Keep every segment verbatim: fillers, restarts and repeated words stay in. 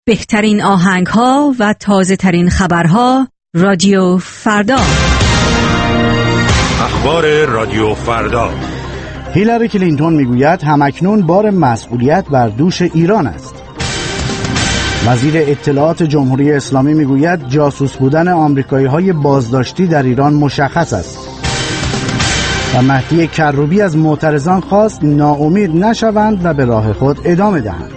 بهترین آهنگ‌ها و تازه‌ترین خبرها رادیو فردا. اخبار رادیو فردا. هیلاری کلینتون میگوید همکنون بار مسئولیت بر دوش ایران است. وزیر اطلاعات جمهوری اسلامی میگوید جاسوس بودن آمریکایی‌های بازداشتی در ایران مشخص است. و مهدی کروبی از معترضان خواست ناامید نشوند و به راه خود ادامه دهند.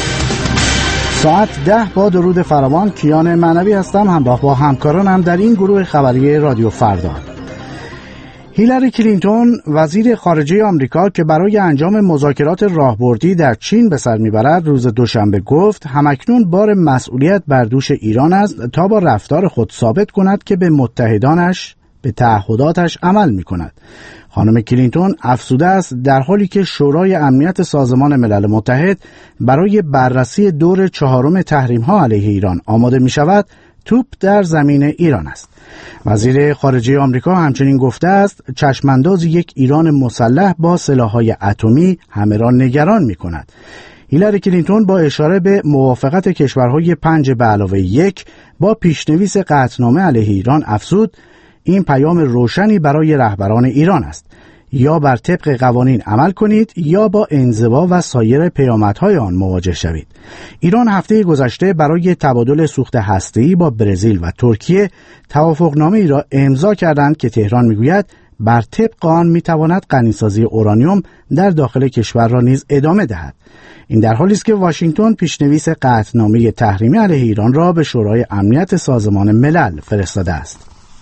ساعت ده با درود فراوان، کیان معنوی هستم، همراه با همکارانم در این گروه خبری رادیو فردا. هیلاری کلینتون وزیر خارجه آمریکا که برای انجام مذاکرات راهبردی در چین به سر میبرد روز دوشنبه گفت همکنون بار مسئولیت بر دوش ایران است تا با رفتار خود ثابت کند که به متحدانش به تعهداتش عمل میکند. خانم کلینتون افزوده است در حالی که شورای امنیت سازمان ملل متحد برای بررسی دور چهارم تحریم‌ها علیه ایران آماده می‌شود، توپ در زمین ایران است. وزیر خارجه آمریکا همچنین گفته است چشمانداز یک ایران مسلح با سلاح‌های اتمی همه را نگران می‌کند. هیلاری کلینتون با اشاره به موافقت کشورهای پنج به علاوه یک با پیشنویس قطعنامه علیه ایران افزود این پیام روشنی برای رهبران ایران است: یا بر طبق قوانین عمل کنید یا با انزوا و سایر پیامدهای آن مواجه شوید. ایران هفته گذشته برای تبادل سوخت هسته‌ای با برزیل و ترکیه توافقنامه‌ای را امضا کردند که تهران میگوید بر طبق آن میتواند غنیسازی اورانیوم در داخل کشور را نیز ادامه دهد. این در حالی است که واشنگتن پیشنویس قطعنامه تحریمی علیه ایران را به شورای امنیت سازمان ملل فرستاده است.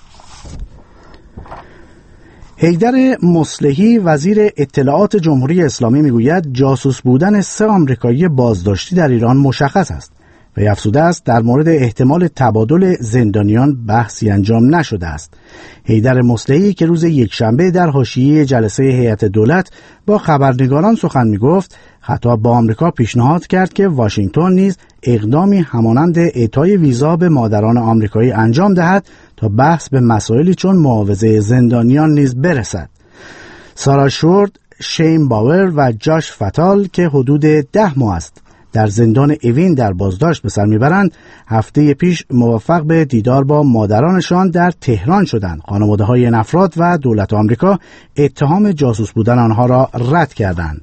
حیدر مصلحی وزیر اطلاعات جمهوری اسلامی میگوید جاسوس بودن سه آمریکایی بازداشتی در ایران مشخص است و افزوده است در مورد احتمال تبادل زندانیان بحثی انجام نشده است. حیدر مصلحی که روز یکشنبه در حاشیه جلسه هیئت دولت با خبرنگاران سخن میگفت، خطاب با آمریکا پیشنهاد کرد که واشنگتن نیز اقدامی همانند اعطای ویزا به مادران آمریکایی انجام دهد تا بحث به مسائلی چون معاوضه زندانیان نیز برسد. سارا شورد، شین باور و جاش فتال که حدود ده ماه است در زندان اوین در بازداشت به سر میبرند، هفته پیش موفق به دیدار با مادرانشان در تهران شدند. خانواده‌های این افراد و دولت آمریکا اتهام جاسوس بودن آنها را رد کردند.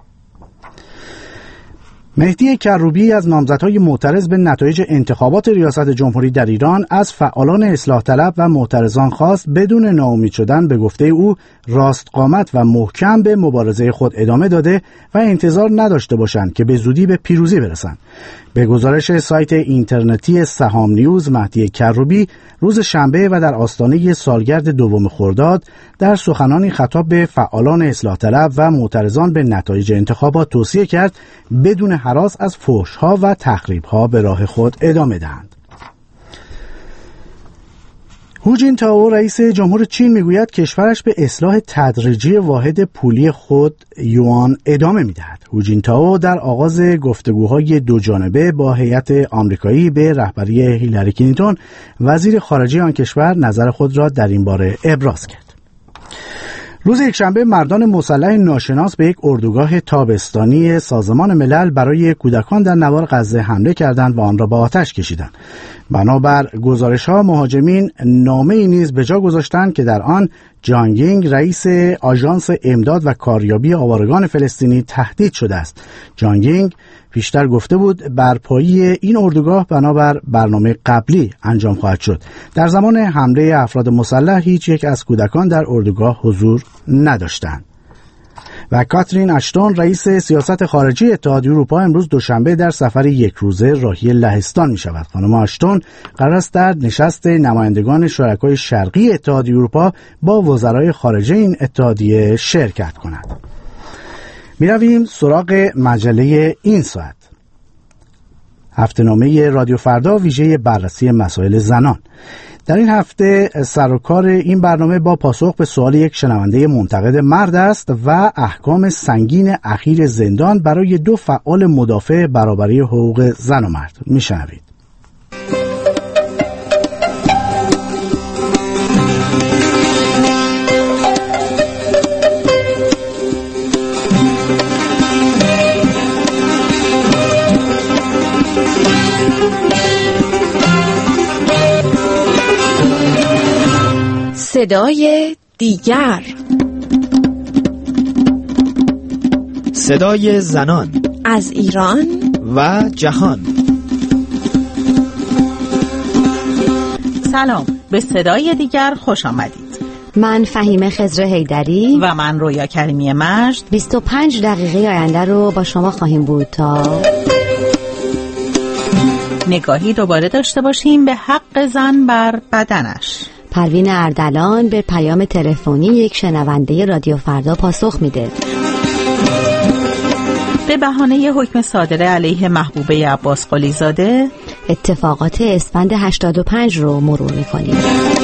مهدی کروبی از نامزدهای معترض به نتایج انتخابات ریاست جمهوری در ایران از فعالان اصلاح طلب و معترضان خواست بدون ناامید شدن به گفته او راستقامت و محکم به مبارزه خود ادامه داده و انتظار نداشته باشند که به زودی به پیروزی برسند. به گزارش سایت اینترنتی سهام نیوز، مهدی کروبی روز شنبه و در آستانه سالگرد دوم خرداد در سخنانی خطاب به فعالان اصلاح طلب و معترضان به نتایج انتخابات توصیه کرد بدون هراس از فحش‌ها و تخریب‌ها به راه خود ادامه دهند. هو جینتائو رئیس جمهور چین میگوید کشورش به اصلاح تدریجی واحد پولی خود یوان ادامه میدهد. هو جینتائو در آغاز گفتگوهای دو جانبه با هیئت آمریکایی به رهبری هیلاری کلینتون وزیر خارجه آن کشور نظر خود را در این باره ابراز کرد. روز یکشنبه مردان مسلح ناشناس به یک اردوگاه تابستانی سازمان ملل برای کودکان در نوار غزه حمله کردند و آن را با آتش کشیدند. بنابر گزارش‌ها مهاجمین نامه‌ای نیز به جا گذاشتند که در آن جانگینگ رئیس آژانس امداد و کاریابی آوارگان فلسطینی تهدید شده است. جانگینگ پیشتر گفته بود برپایی این اردوگاه بنابر برنامه قبلی انجام خواهد شد. در زمان حمله افراد مسلح هیچ یک از کودکان در اردوگاه حضور نداشتند. و کاترین اشتون رئیس سیاست خارجی اتحادیه اروپا امروز دوشنبه در سفر یک روزه راهی لهستان می شود. خانم اشتون قرار است در نشست نمایندگان شرکای شرقی اتحادیه اروپا با وزرای خارجه این اتحادیه شرکت کند. می رویم سراغ مجله این ساعت. هفته‌نامه رادیو فردا ویژه بررسی مسائل زنان. در این هفته سر و کار این برنامه با پاسخ به سوال یک شنونده منتقد مرد است و احکام سنگین اخیر زندان برای دو فعال مدافع برابری حقوق زن و مرد. میشنوید. صدای دیگر، صدای زنان از ایران و جهان. سلام، به صدای دیگر خوش آمدید. من فهیمه خضر حیدری و من رویا کریمی مجد بیست و پنج دقیقه آینده رو با شما خواهیم بود تا نگاهی دوباره داشته باشیم به حق زن بر بدنش. پروین اردلان به پیام تلفنی یک شنونده رادیو فردا پاسخ میده. به بهانه حکم صادره علیه محبوبه عباس قلی زاده اتفاقات اسفند هشتاد و پنج رو مرور میکنیم.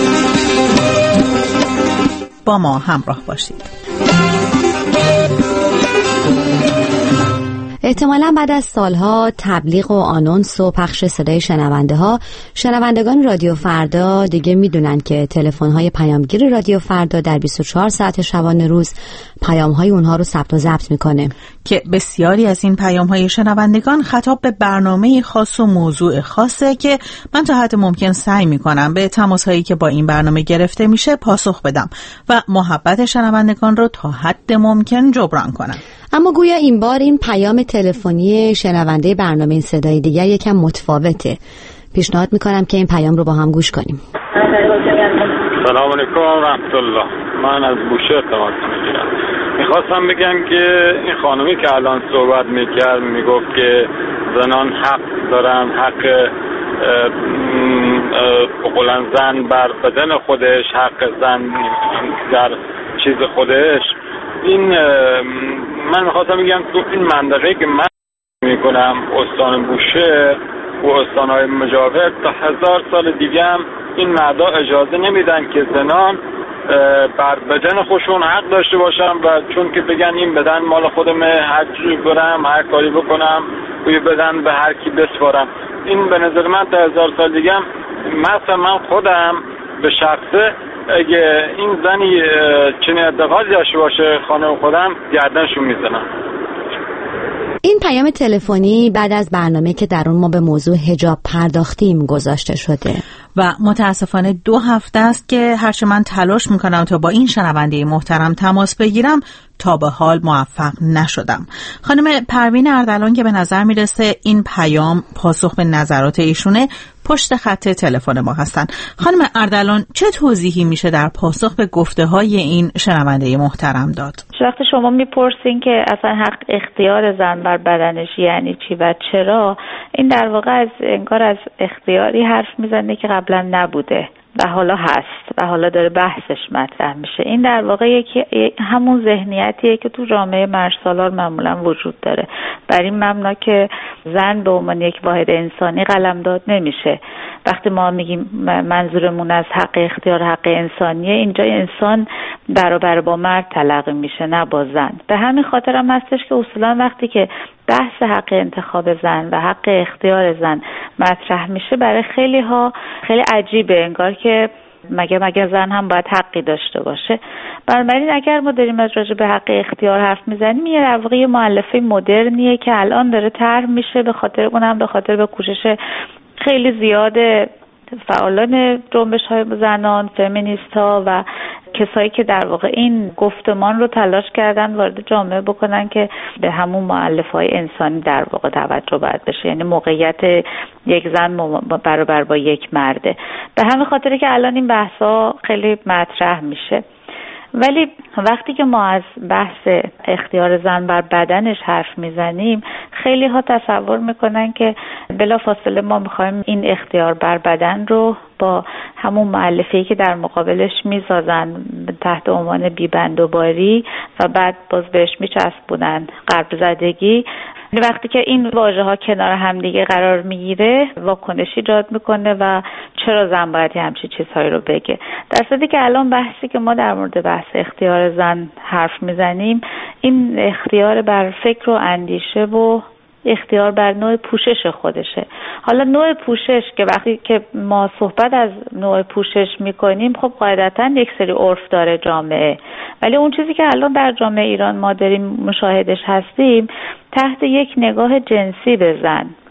با ما همراه باشید. احتمالاً بعد از سالها تبلیغ و آنونس و پخش صدای شنونده ها، شنوندگان رادیو فردا دیگه میدونن که تلفن‌های پیامگیر رادیو فردا در بیست و چهار ساعت شبانه روز پیام‌های اونها رو ثبت و ضبط میکنه که بسیاری از این پیام‌های شنوندگان خطاب به برنامه خاص و موضوع خاصه که من تا حد ممکن سعی میکنم به تماس‌هایی که با این برنامه گرفته میشه پاسخ بدم و محبت شنوندگان رو تا حد ممکن جبران کنم. اما گویا این بار این پیام تلفنی شنونده برنامه صدای دیگر یکم متفاوته. پیشنهاد میکنم که این پیام رو با هم گوش کنیم. سلام علیکم و رحمت الله. من از بوشهر تماس میگیرم. میخواستم بگم که این خانمی که الان صحبت میکرد میگفت که زنان حق دارن، حق بقولن زن بر بدن خودش، حق زن در چیز خودش. این من میخواستم بگم تو این منطقه که من میکنم استان بوشهر و استانهای مجاور تا هزار سال دیگه هم این مردا اجازه نمیدن که زنان بر بدن خودشون حق داشته باشن و چون که بگن این بدن مال خودمه، هر چیزی برم هر کاری بکنم روی بدن به هر کی بسپارم. این به نظر من تا هزار سال دیگه هم مثلا من خودم به شخصه اگه این زنی چنین اتفاقی داشته باشه خانم خودم گردنشو میزنم. این پیام تلفنی بعد از برنامه که در اون ما به موضوع حجاب پرداختیم گذاشته شده و متاسفانه دو هفته است که هرچه من تلاش میکنم تا با این شنونده محترم تماس بگیرم تا به حال موفق نشدم. خانم پروین اردلان که به نظر میرسه این پیام پاسخ به نظرات ایشونه پشت خط تلفن ما هستن. خانم اردلان چه توضیحی میشه در پاسخ به گفته های این شنونده محترم داد؟ وقتی شما میپرسین که اصلا حق اختیار زن بر بدنش یعنی چی و چرا، این در واقع از انگار از اختیاری حرف میزنه که قبلا نبوده و حالا هست و حالا داره بحثش مطرح میشه. این در واقع یکی همون ذهنیتیه که تو جامعه مرزسالار معمولا وجود داره. بر این مبنا که زن به عنوان یک واحد انسانی قلمداد نمیشه. وقتی ما میگیم منظورمون از حق اختیار حق انسانیه، اینجا انسان برابر با مرد تلقی میشه نه با زن. به همین خاطر هم هستش که اصولا وقتی که بحث حق انتخاب زن و حق اختیار زن مطرح میشه برای خیلی ها خیلی عجیبه، انگار که مگه مگه زن هم باید حقی داشته باشه. بنابراین اگر ما داریم از راجع به حق اختیار حرف میزنیم، یه در واقع مؤلفه مدرنیه که الان داره طرح میشه، به خاطر اونم به خاطر به کوشش خیلی زیاد فعالان جنبش های زنان، فمینیست ها و کسایی که در واقع این گفتمان رو تلاش کردن وارد جامعه بکنن که به همون مؤلفه‌های انسانی در واقع توجه باید بشه، یعنی موقعیت یک زن برابر با یک مرده. به همین خاطره که الان این بحثا خیلی مطرح میشه. ولی وقتی که ما از بحث اختیار زن بر بدنش حرف میزنیم، خیلی ها تصور میکنن که بلافاصله ما میخوایم این اختیار بر بدن رو با همون مؤلفه‌ای که در مقابلش میسازن تحت عنوان بی‌بندوباری و بعد باز بهش میچسبونن غرب زدگی، وقتی که این واژه ها کنار هم دیگه قرار میگیره واکنشی ایجاد میکنه و چرا زن باید همچین چیزهایی رو بگه. در صورتی که الان بحثی که ما در مورد بحث اختیار زن حرف میزنیم، این اختیار بر فکر و اندیشه و اختیار بر نوع پوشش خودشه. حالا نوع پوشش که وقتی که ما صحبت از نوع پوشش میکنیم، خب قاعدتاً یک سری عرف داره جامعه، ولی اون چیزی که الان در جامعه ایران ما داریم مشاهدش هستیم تحت یک نگاه جنسی به زن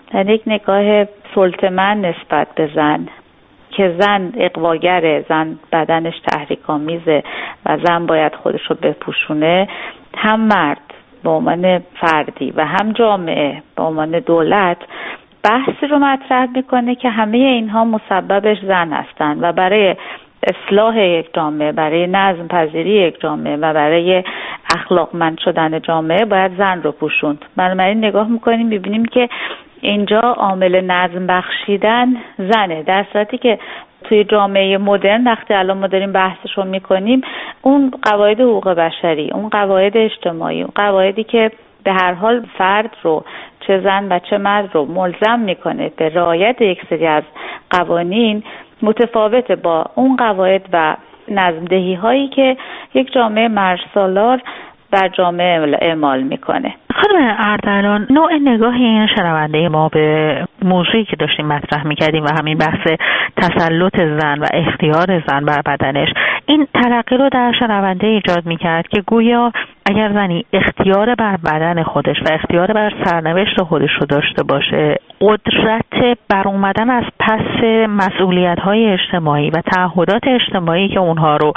یعنی یک نگاه سلطه‌مند نسبت به زن که زن اغواگره، زن بدنش تحریک‌آمیزه و زن باید خودش رو بپوشونه، هم مرد به عنوان فردی و هم جامعه به عنوان دولت بحثی رو مطرح میکنه که همه اینها مسببش زن هستن و برای اصلاح یک جامعه، برای نظم پذیری یک جامعه و برای اخلاقمند شدن جامعه باید زن رو پوشوند. بنابراین نگاه میکنیم میبینیم که اینجا عامل نظم بخشیدن زنه، در صورتی که توی جامعه مدرن وقتی الان ما داریم بحثش رو میکنیم اون قواعد حقوق بشری، اون قواعد اجتماعی، اون قواعدی که به هر حال فرد رو چه زن و چه مرد رو ملزم میکنه به رعایت یک سری از قوانین متفاوته با اون قواعد و نظم‌دهی هایی که یک جامعه مرزسالار بر جامعه اعمال میکنه. خانم اردلان، نوع نگاه این شنونده ما به موضوعی که داشتیم مطرح میکردیم و همین بحث تسلط زن و اختیار زن بر بدنش، این تلقی رو در شنونده ایجاد میکرد که گویا اگر زنی اختیار بر بدن خودش و اختیار بر سرنوشت خودش رو داشته باشه، قدرت بر اومدن از پس مسئولیت‌های اجتماعی و تعهدات اجتماعی که اونها رو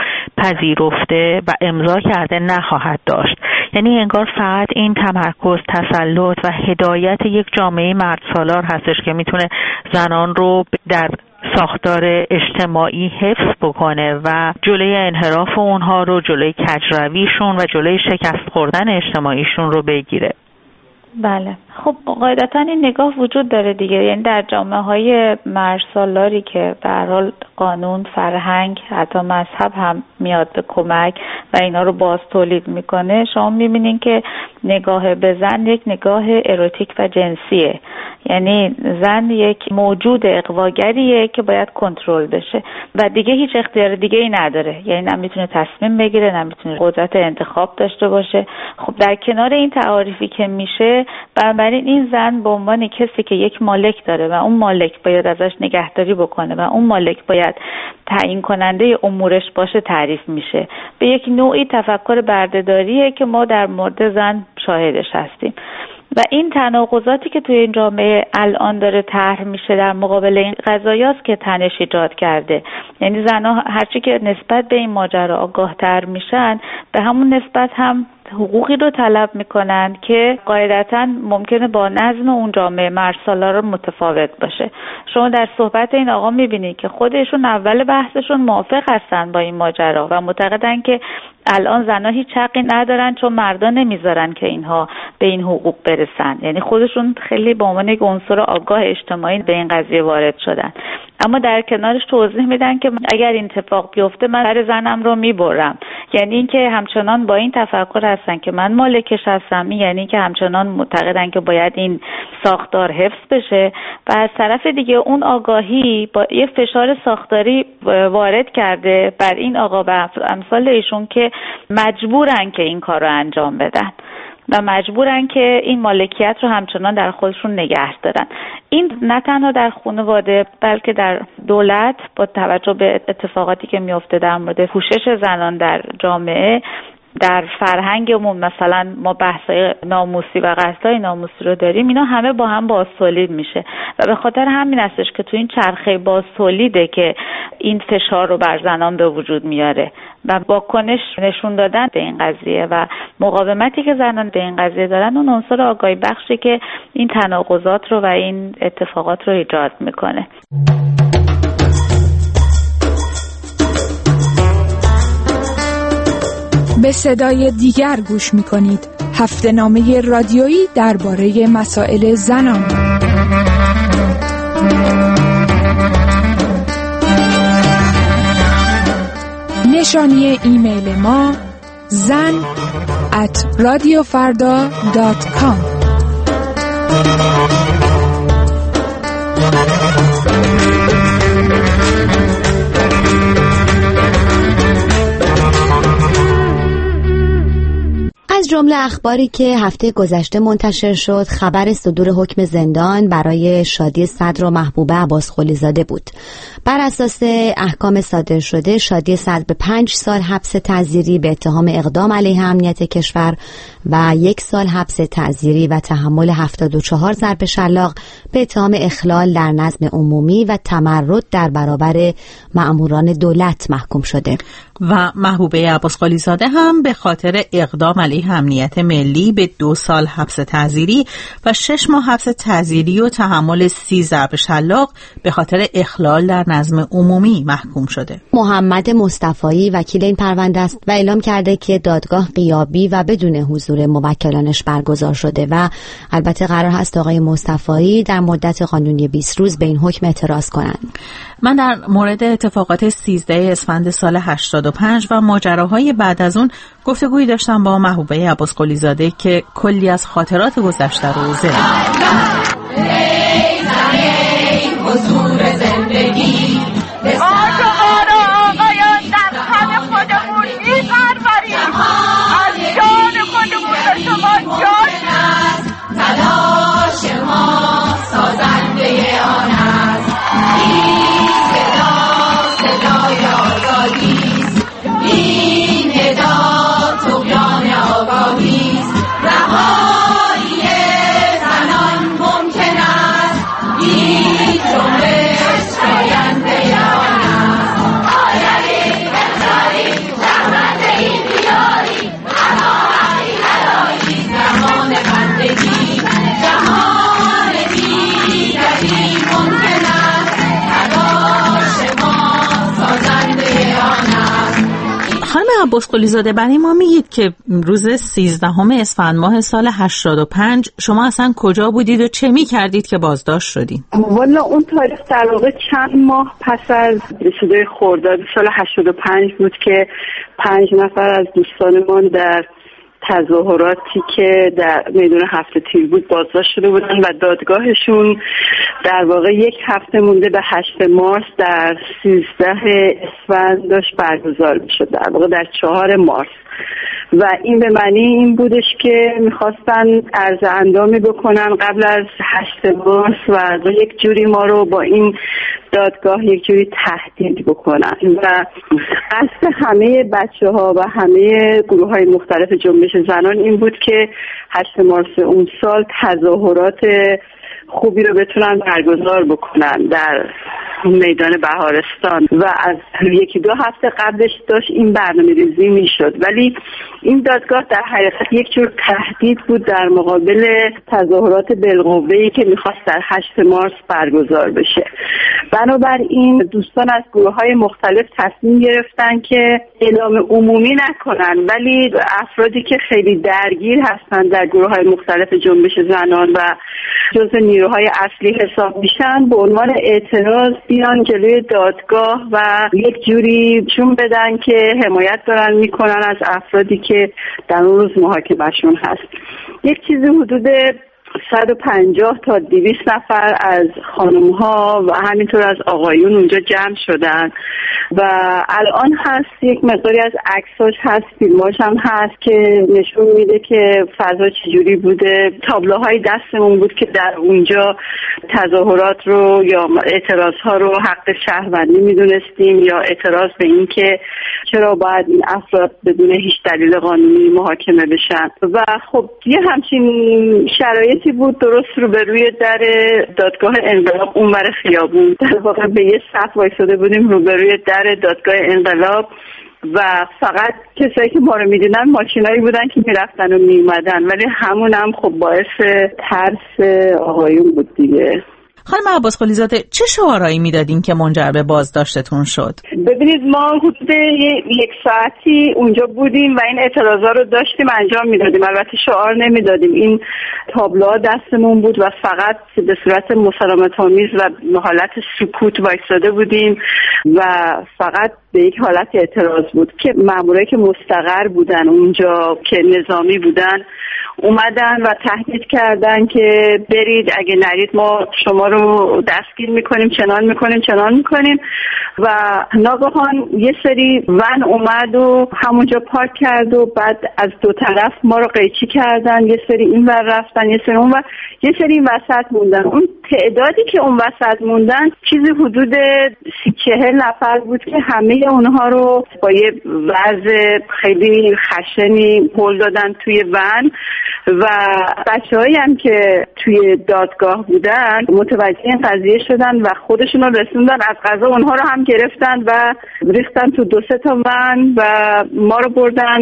پذیرفته و امضا کرده نخواهد داشت. یعنی انگار فقط این تمرکز، تسلط و هدایت یک جامعه مردسالار هستش که میتونه زنان رو در ساختار اجتماعی حفظ بکنه و جلوی انحراف اونها رو، جلوی کجرویشون و جلوی شکست خوردن اجتماعیشون رو بگیره. بله، خب قاعدتا این نگاه وجود داره دیگه. یعنی در جامعه های مرزسالاری که به هر حال قانون، فرهنگ، حتی مذهب هم میاد به کمک و اینا رو باز تولید میکنه، شما میبینین که نگاه به زن یک نگاه اروتیک و جنسیه. یعنی زن یک موجود اغواگریه که باید کنترل بشه و دیگه هیچ اختیار دیگه ای نداره. یعنی نه میتونه تصمیم بگیره، نه میتونه قدرت انتخاب داشته باشه. خب در کنار این تعاریفی که میشه، بنابراین این زن به عنوان کسی که یک مالک داره و اون مالک باید ازش نگهداری بکنه و اون مالک باید تعیین کننده امورش باشه تعریف میشه. به یک نوعی تفکر بردهداریه که ما در مورد زن شاهدش هستیم و این تناقضاتی که توی این جامعه الان داره طرح میشه در مقابل این قضایاست که تنش ایجاد کرده. یعنی زنها هرچی که نسبت به این ماجرا آگاه‌تر میشن، به همون نسبت هم حقوقی رو طلب میکنن که قاعدتاً ممکنه با نظم اون جامعه مرزسالار متفاوت باشه. شما در صحبت این آقا میبینید که خودشون اول بحثشون موافق هستن با این ماجرا و معتقدن که الان زنها هیچ حقی ندارن چون مردا نمیذارن که اینها به این حقوق برسن. یعنی خودشون خیلی به عنوان یک عنصر آگاه اجتماعی به این قضیه وارد شدن، اما در کنارش توضیح میدن که اگر این اتفاق بیفته من سر زنم رو میبرم. یعنی اینکه همچنان با این تفکر هستن که من مالکش هستم، یعنی که همچنان معتقدن که باید این ساختار حفظ بشه و از طرف دیگه اون آگاهی با یه فشار ساختاری وارد کرده بر این آقا و امثال ایشون که مجبورن که این کار رو انجام بدن و مجبورن که این مالکیت رو همچنان در خودشون نگه دارن. این نه تنها در خانواده بلکه در دولت با توجه به اتفاقاتی که میفته در مورد پوشش زنان در جامعه، در فرهنگمون مثلا ما بحثای ناموسی و قصدای ناموسی رو داریم، اینا همه با هم باز تولید میشه و به خاطر همین هستش که تو این چرخه باز تولیده که این فشار رو بر زنان به وجود میاره و واکنش نشون دادن به این قضیه و مقاومتی که زنان به این قضیه دارن اون عنصر آگاهی بخشی که این تناقضات رو و این اتفاقات رو ایجاد میکنه. به صدای دیگر گوش میکنید. هفته‌نامه رادیویی درباره مسائل زنان. نشانی ایمیل ما زن ات رادیو فردا دات کام. از جمله اخباری که هفته گذشته منتشر شد خبر صدور حکم زندان برای شادی صدر و محبوبه عباسقلی زاده بود. بر اساس احکام صادر شده شادی صدر به پنج سال حبس تعزیری به اتهام اقدام علیه امنیت کشور و یک سال حبس تعزیری و تحمل هفتاد و چهار ضرب شلاق به اتهام اخلال در نظم عمومی و تمرد در برابر مأموران دولت محکوم شده. و محبوبه عباسقلی زاده هم به خاطر اقدام علیه امنیت ملی به دو سال حبس تعزیری و شش ماه حبس تعزیری و تحمل سی ضرب شلاق به خاطر اخلال در نظم عمومی محکوم شده. محمد مصطفایی وکیل این پرونده است و اعلام کرده که دادگاه غیابی و بدون حضور موکلانش برگزار شده و البته قرار هست آقای مصطفایی در مدت قانونی بیست روز به این حکم اعتراض کنند. من در مورد اتفاقات سیزده اسفند سال هشتاد و پنج و ماجراهای بعد از اون گفتگویی داشتم با محبوبه عباسقلی زاده که کلی از خاطرات گذشته رو ذکر کرد. عباسقلی زاده برای ما میگید که روز سیزدهم اسفند ماه سال هشتاد و پنج شما اصلا کجا بودید و چه میکردید که بازداشت شدید؟ والا اون تاریخ در واقع چند ماه پس از رسیدگی خرداد سال هشتاد و پنج بود که پنج نفر از دوستانمان در تظاهراتی که در میدان هفت تیر بود بازداشت شده بودن و دادگاهشون در واقع یک هفته مونده به هشت مارس در سیزده اسفند داشت برگزار میشد، در واقع در چهار مارس. و این به معنی این بودش که میخواستن عرض اندامی بکنن قبل از هشت مارس و یک جوری ما رو با این دادگاه یک جوری تهدید بکنن و قصد همه بچه ها و همه گروه های مختلف جنبش زنان این بود که هشت مارس اون سال تظاهرات خوبی رو بتونن برگزار بکنن در میدان بهارستان و از یکی دو هفته قبلش داشت این برنامه ریزی می شد، ولی این دادگاه در حقیقت یک جور تهدید بود در مقابل تظاهرات بالقوه‌ای که میخواست در هشت مارس برگزار بشه. بنابراین دوستان از گروه های مختلف تصمیم گرفتن که اعلام عمومی نکنن، ولی افرادی که خیلی درگیر هستن در گروه های مختلف جنبش زنان و جزء نیروهای اصلی حساب میشن به عنوان اعتراض بیان جلوی دادگاه و یک جوری چون بدن که حمایت دارن میکنن از افرادی که در اون روز محاکمهشون هست. یک چیزی حدود صد و پنجاه تا دویست نفر از خانم‌ها و همینطور از آقایون اونجا جمع شدن و الان هست یک مقداری از عکساش هست، فیلماش هم هست که نشون میده که فضا چجوری بوده. تابلوهای دستمون بود که در اونجا تظاهرات رو یا اعتراضها رو حق شهروندی میدونستیم یا اعتراض به این که چرا باید این افراد بدون هیچ دلیل قانونی محاکمه بشن و خب یه همچین شرایطی بود درست روبروی در دادگاه انقلاب اونور خیابون. در واقع به یه صف وایساده بودیم روبروی در دادگاه انقلاب و فقط کسایی که ما رو میدیدن ماشینایی بودن که میرفتن و میومدن، ولی همون هم خب باعث ترس آقایون بود دیگه. خانم عباسقلی زاده چه شعارهایی میدادین که منجر به بازداشتتون شد؟ ببینید ما حدود یک ساعتی اونجا بودیم و این اعتراضا رو داشتیم انجام میدادیم، البته شعار نمیدادیم. این تابلوها دستمون بود و فقط به صورت مسالمت‌آمیز و حالت سکوت وایساده بودیم و فقط به یک حالت اعتراض بود که مامورایی که مستقر بودن اونجا که نظامی بودن اومدن و تهدید کردن که برید، اگه نرید ما شما رو رو دستگیر میکنیم، چنان میکنیم چنان میکنیم و ناگهان یه سری ون اومد و همونجا پارک کرد و بعد از دو طرف ما رو قیچی کردن، یه سری این ور رفتن یه سری اون ور، یه سری این وسط موندن. اون تعدادی که اون وسط موندن چیزی حدود سی چهل نفر بود که همه اونها رو با یه وضع خیلی خشنی هل دادن توی ون و بچه‌هایی هم که توی دادگاه بودن متوجه این قضیه شدن و خودشون رو رسوندن، از قضا اونها رو هم گرفتن و ریختن تو دو سه تا ون و ما رو بردن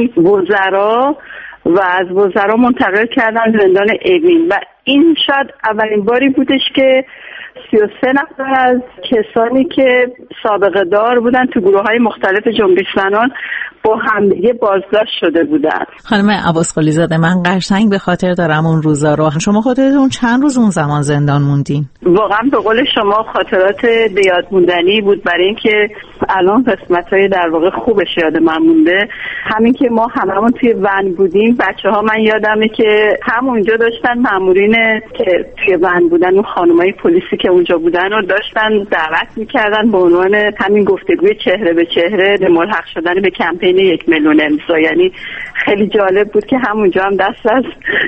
وزرا و از وزرا منتقل کردن زندان اوین و این شاید اولین باری بودش که سی و سه نفر از کسانی که سابقه دار بودن تو گروه های مختلف جنبش زنان با همدیگه بازداشت شده بودن. خانم عباس قلی زاده، من قشنگ به خاطر دارم اون روزا رو. شما خاطرتون چند روز اون زمان زندان موندین؟ واقعا به قول شما خاطرات بیاد موندنی بود، برای اینکه الان قسمت‌های در واقع خوبش یاد من مونده. همین که ما هممون توی ون بودیم، بچه‌ها من یادمه که همونجا داشتن مامورین که توی ون بودن و خانمای پلیسی که اونجا بودن و داشتن دعوت می‌کردن به عنوان همین گفتگوی چهره به چهره به ملحق شدن به کمپین یک میلیون امضا. یعنی خیلی جالب بود که همونجا هم دست از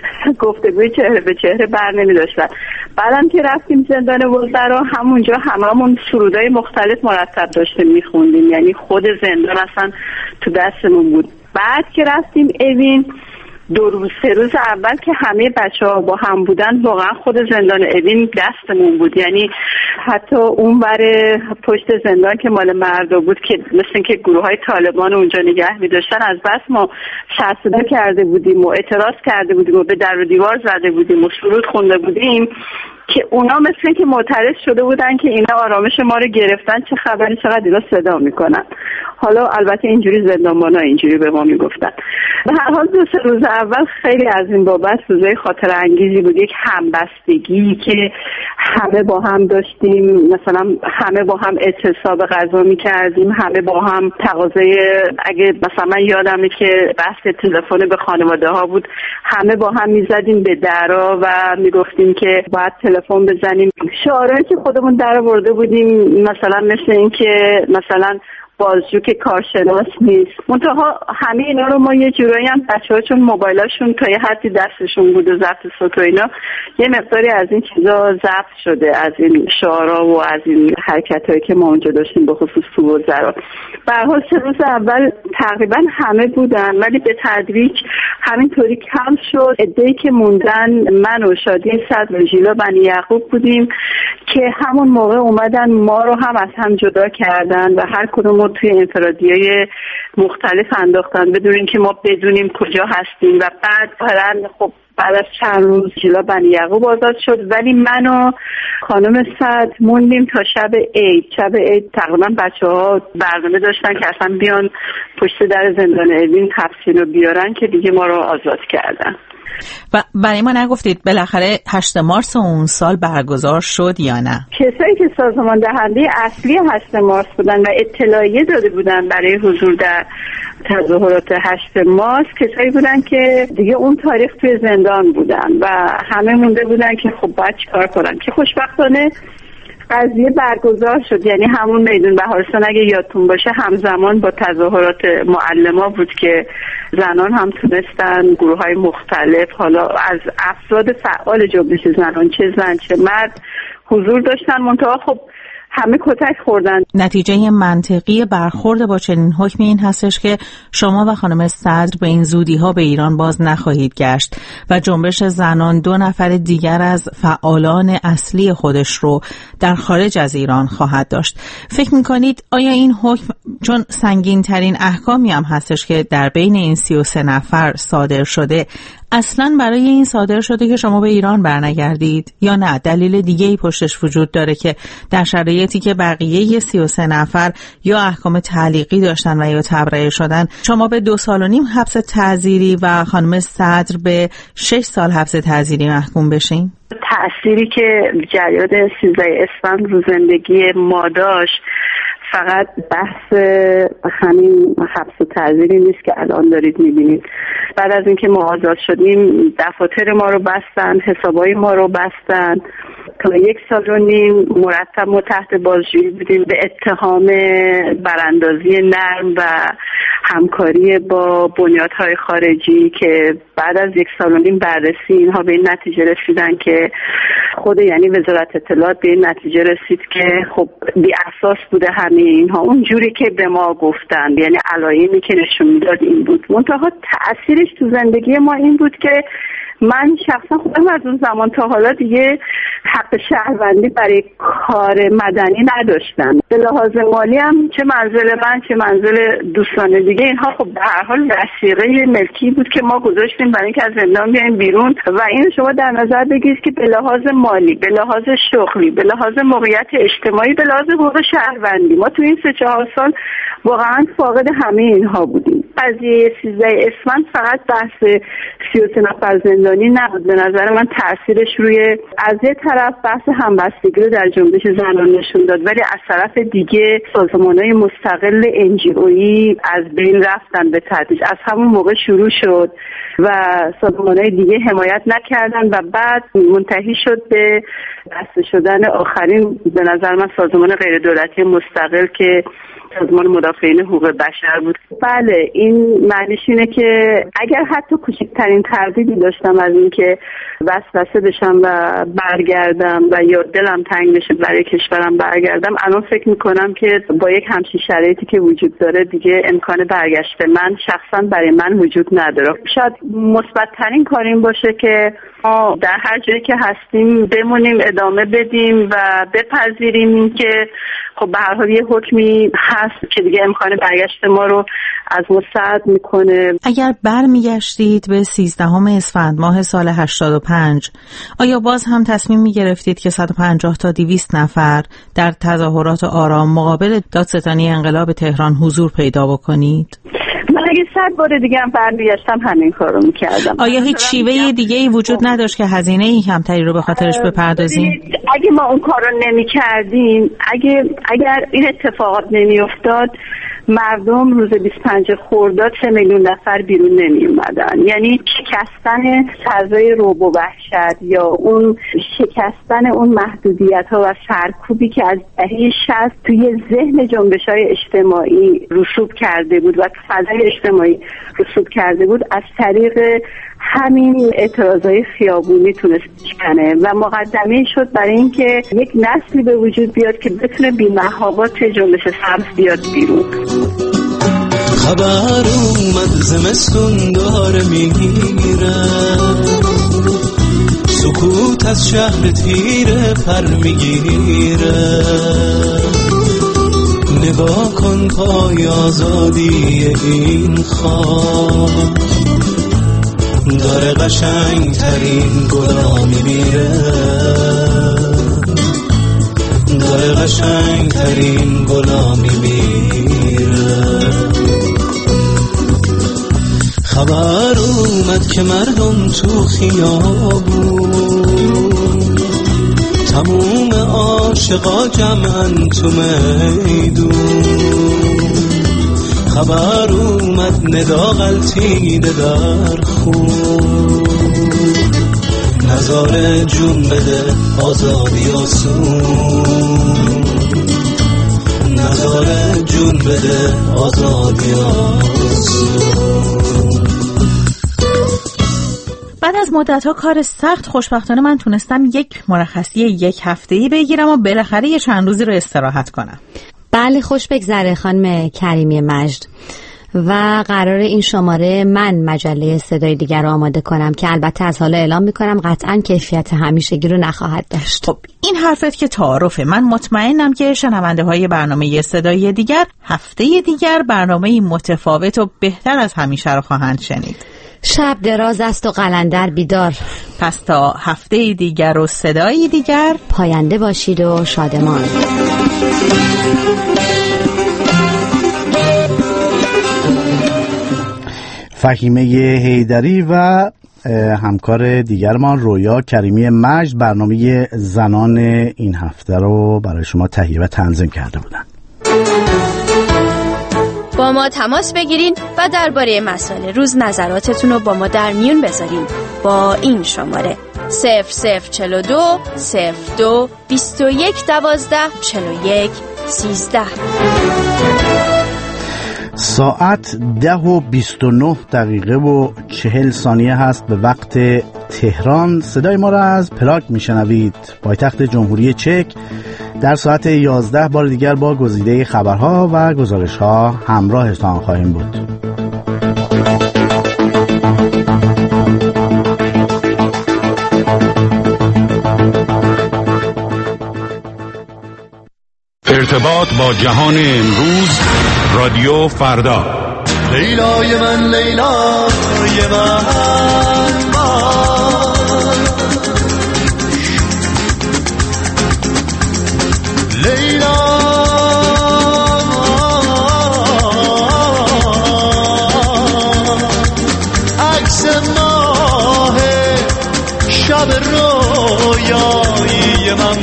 گفتگوی چهره به چهره بر نمی‌داشتن. بعدم که رفتیم زندان وزرا، همونجا هممون سرودای مختلف مرتب داشتیم میخوندیم، یعنی خود زندان اصلا تو دستمون بود. بعد که رفتیم اوین، دو روز سه روز اول که همه بچه‌ها با هم بودن، واقعا خود زندان اوین دستمون بود. یعنی حتی اون ور پشت زندان که مال مردا بود که مثل اینکه گروه‌های طالبان اونجا نگه می‌داشتن، از بس ما سر صدا کرده بودیم و اعتراض کرده بودیم و به در و دیوار زده بودیم و سرود خونده بودیم که اونا مثل اینکه معترض شده بودن که اینا آرامش ما رو گرفتن، چه خبری، چقدر اینا صدا میکنن. حالا البته اینجوری زندانبانا اینجوری به ما میگفتن. به هر حال دو سه روز اول خیلی از این بابت روزای خاطر انگیزی بود. یک همبستگی که همه با هم داشتیم، مثلا همه با هم اعتصاب غذا میکردیم، همه با هم تقاضای، اگه مثلا من یادمه که بحث تلفن به خانواده ها بود، همه با هم میزدیم به درا و میگفتیم که باید تلفن بزنیم. شعارهایی که خودمون در آورده بودیم مثلا مثل این که مثلا بازجو که کارشناس نیست. منتها همه اینا رو ما یه جورایی هم بچه‌ها چون موبایلاشون تا یه حدی دستشون بود و ضبط صوت و اینا، یه مقداری از این چیزا ضبط شده، از این شعارا و از این حرکتایی که ما اونجا داشتیم به خصوص تو وزرا. به هر حال سه روز اول تقریبا همه بودن، ولی به تدریج همینطوری کم شد. عده‌ای که موندن من و شادی صدر و ژیلا بنی یعقوب بودیم که همون موقع اومدن ما رو هم از هم جدا کردن و هر کدوم توی انفرادیای مختلف انداختن بدون اینکه ما بدونیم کجا هستیم. و بعد بعدن خب بعد از چند روز ژیلا بنی یعقوب آزاد شد، ولی من و خانم صدر موندیم تا شب عید. شب عید تقریبا بچه‌ها برنامه داشتن که اصلا بیان پشت در زندان اوین تفسیر رو بیارن که دیگه ما رو آزاد کردن. و برای ما نگفتید بالاخره هشت مارس اون سال برگزار شد یا نه؟ کسایی که سازمان دهنده اصلی هشت مارس بودن و اطلاعیه داده بودن برای حضور در تظاهرات هشت مارس کسایی بودن که دیگه اون تاریخ توی زندان بودن و همه مونده بودن که خب باید چیکار کنن، که خوشبختانه قضیه برگزار شد. یعنی همون میدون بهارستان اگه یادتون باشه همزمان با تظاهرات معلما بود که زنان هم تونستن گروه های مختلف، حالا از افراد فعال جنبش زنان، چه زن چه مرد، حضور داشتن. منتها خب همه کتک خوردن. نتیجه منطقی برخورد با چنین حکمی این هستش که شما و خانم صدر به این زودی ها به ایران باز نخواهید گشت و جنبش زنان دو نفر دیگر از فعالان اصلی خودش رو در خارج از ایران خواهد داشت. فکر میکنید آیا این حکم، چون سنگین ترین احکامی هم هستش که در بین این سی و سه نفر صادر شده، اصلاً برای این صادر شده که شما به ایران برنگردید یا نه دلیل دیگه ای پشتش وجود داره که در شرایطی که بقیه سی و سه نفر یا احکام تعلیقی داشتن و یا تبرئه شدن، شما به دو سال و نیم حبس تعزیری و خانم صدر به شش سال حبس تعزیری محکوم بشین؟ تأثیری که جریان سیزده اسفند رو زندگی ما داشت فقط بحث همین حبس و تعزیری نیست که الان دارید میبینید. بعد از اینکه ما آزاد شدیم دفاتر ما رو بستن، حسابای ما رو بستن. تا یک سال و نیم مرتب ما تحت بازجویی بودیم به اتهام براندازی نرم و همکاری با بنیادهای خارجی که بعد از یک سال و نیم بررسی اینها به این نتیجه رسیدن که خود یعنی وزارت اطلاعات به این نتیجه رسید که خب بی اساس بوده همه اینها، اون جوری که به ما گفتن، یعنی علایمی که نشون میداد این بود. منتها تأثیرش تو زندگی ما این بود که من شخصا خودم از اون زمان تا حالا دیگه حق شهروندی برای کار مدنی نداشتم. به لحاظ مالی هم چه منزل من چه منزل دوستان دیگه اینها خب به هر حال وثیقه ملکی بود که ما گذاشتیم برای اینکه از زندان بیایم بیرون و اینو شما در نظر بگیرید که به لحاظ مالی، به لحاظ شغلی، به لحاظ موقعیت اجتماعی، به لحاظ حقوق شهروندی ما تو این سه چهار سال واقعا فاقد همه اینها بودیم. قضیه سیزده اسفند فقط بحث سی و سه نفر زندانی نبود. به نظر من تاثیرش روی از یه طرف بحث همبستگی رو در جنبش زنان نشون داد، ولی از طرف دیگه سازمان‌های مستقل ان جی اویی از بین رفتن به تدریج. از همون موقع شروع شد و سازمان‌های دیگه حمایت نکردن و بعد منتهی شد به بسته شدن آخرین به نظر من سازمان غیر دولتی مستقل که سازمان مدافعین حقوق بشر بود. بله این معنیش اینه که اگر حتی کوچکترین تردیدی داشتم از این که وسوسه بشم و برگردم و یا دلم تنگ بشه برای کشورم برگردم، الان فکر میکنم که با یک همچین شرایطی که وجود داره دیگه امکان برگشت من شخصا برای من وجود نداره. شاید مثبت ترین کار این باشه که ما در هر جایی که هستیم بمونیم، ادامه بدیم و بپذیریم که خب به هر حال یه حکمی هست که دیگه امکان برگشت ما رو از ما سد میکنه. اگر برمیگشتید به سیزدهم اسفند ماه سال هشتاد و پنج، آیا باز هم تصمیم میگرفتید که صد و پنجاه تا دویست نفر در تظاهرات آرام مقابل دادستانی انقلاب تهران حضور پیدا بکنید؟ من اگه صد بار دیگه هم برمیگشتم همین کار رو میکردم. آیا هیچ شیوه دیگه ای وجود نداشت که هزینه ای کمتری رو به خاطرش بپردازیم؟ اگه ما اون کار رو نمی کردیم، اگه اگر این اتفاقات نمی افتاد، مردم روز بیست و پنج خرداد سه میلیون نفر بیرون نمی اومدن. یعنی شکستن فضای رعب و وحشت یا اون شکستن اون محدودیت ها و سرکوبی که از دهه شصت توی ذهن جنبش های اجتماعی رسوب کرده بود و فضای اجتماعی رسوب کرده بود، از طریق همین اعتراضای خیابونی تونست بشکنه و مقدمه شد برای اینکه یک نسلی به وجود بیاد که بتونه بی‌محابات جنبش سبز بیاد بیرون. خبر اومد زمستون داره میگیره، سکوت از شهر تیره پر میگیره، نگاه کن پای آزادی این خاک داره قشنگ ترین گلا میمیره، داره قشنگ ترین گلا میمیره. خبر اومد که مردم تو خیابون، تموم عاشقا جمعن تو میدون. خبر اومد ندا غلطیده در خون، نظاره جون بده آزادی آسون، نظاره جون بده آزادی آسون. بعد از مدت‌ها کار سخت خوشبختانه من تونستم یک مرخصی یک هفته‌ای بگیرم و بالاخره یه چند روزی رو استراحت کنم. بله خوش بگذره خانم کریمی مجد. و قرار این شماره من مجله صدای دیگر رو آماده کنم که البته از حالا اعلام میکنم قطعا کیفیت همیشگی رو نخواهد داشت. خب این حرفت که تعارفه. من مطمئنم که شنونده های برنامه صدای دیگر هفته دیگر برنامه متفاوت و بهتر از همیشه رو خواهند شنید. شب دراز است و قلندر بیدار. پس تا هفته دیگر و صدای دیگر پاینده باشید و شادمان. فهیمه حیدری و همکار دیگرمان رویا کریمی مجد برنامه زنان این هفته رو برای شما تهیه و تنظیم کرده بودند. با ما تماس بگیرین و درباره مسائل روز نظراتتون رو با ما در میون بذارین با این شماره صفر صفر چهل و دو صفر دو بیست و یک دوازده چهل و یک سیزده. ساعت ده و بیست و نه دقیقه و چهل ثانیه هست به وقت تهران. صدای ما را از پراگ میشنوید، پایتخت جمهوری چک. در ساعت یازده بار دیگر با گزیده خبرها و گزارش‌ها همراهتان خواهیم بود. ارتباط با جهان امروز، رادیو فردا. لیلای من لیلای من لیلا عکس ماه شب رویایی من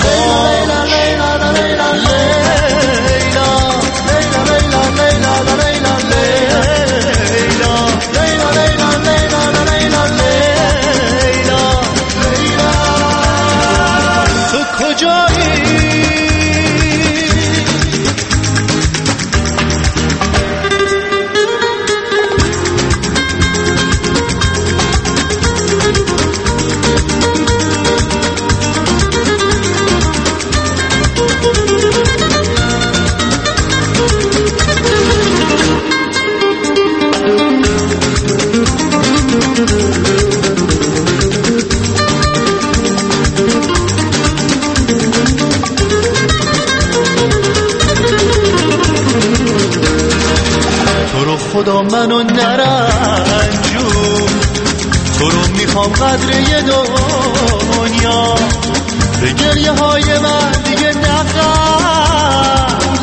خدا منو نرنجون، تو رو میخوام قدره دنیا، به گریه های من دیگه نخند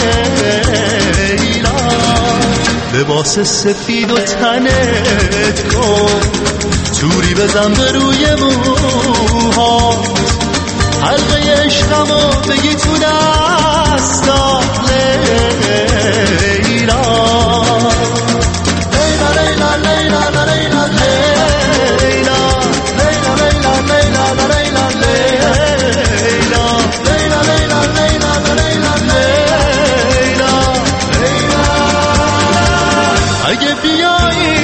لیلا، لباس سفید و تنت کن، توری بزن به روی موهات، حلقه عشقمو بگی تو دستات لیلا. اگه بیایی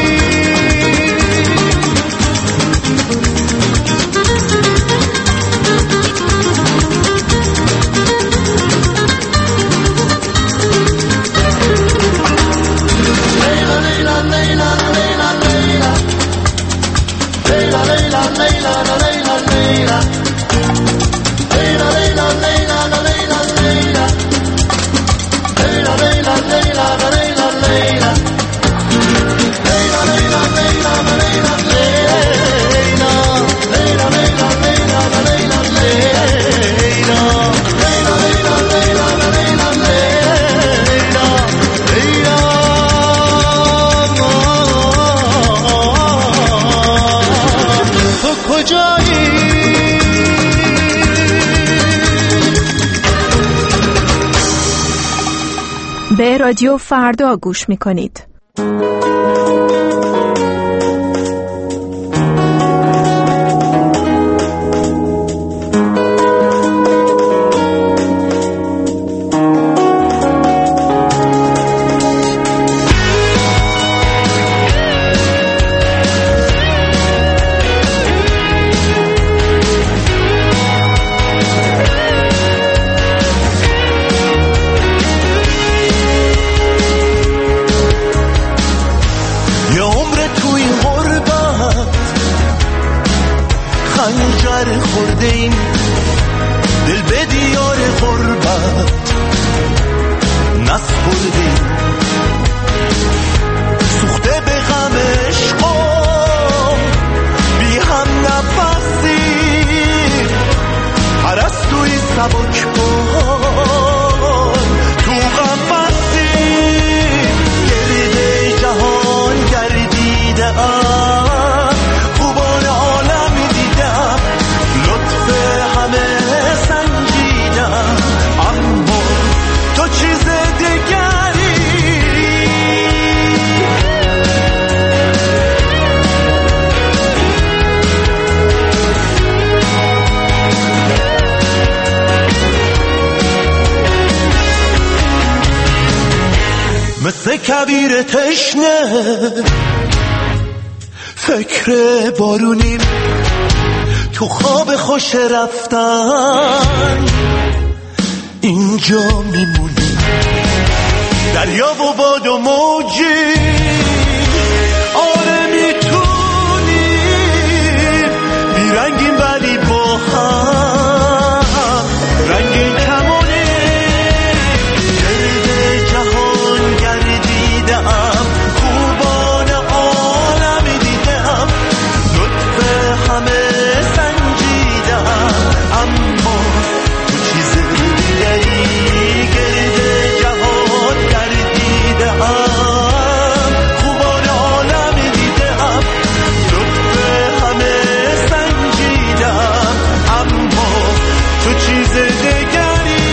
به رادیو فردا گوش می‌کنید. تو چیز مثل کبیر تشنه فکر بارونیم تو خواب خوش رفتن اینجا میمونیم دریا و باد و موجی آره میتونیم بیرنگیم ولی با هم رنگین کمونه گرد جهان گردیدم خوبان عالم دیدم لطف همه سنجیدم اما تو چیز دیگری گرد جهان گردیدم خوبان عالم دیدم لطف همه سنجیدم اما تو چیز دیگری.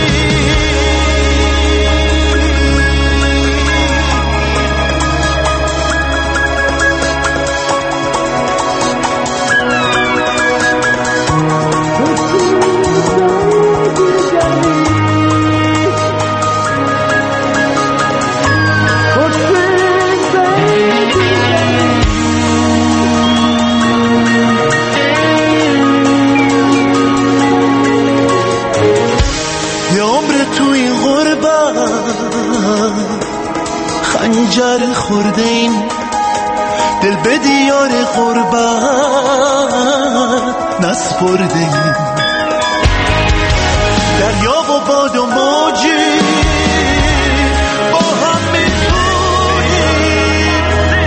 یه عمر تو این غربت خنجر خورده این دل به دیار غربت نسپرده این دریا و باد و موجی با هم میتونیم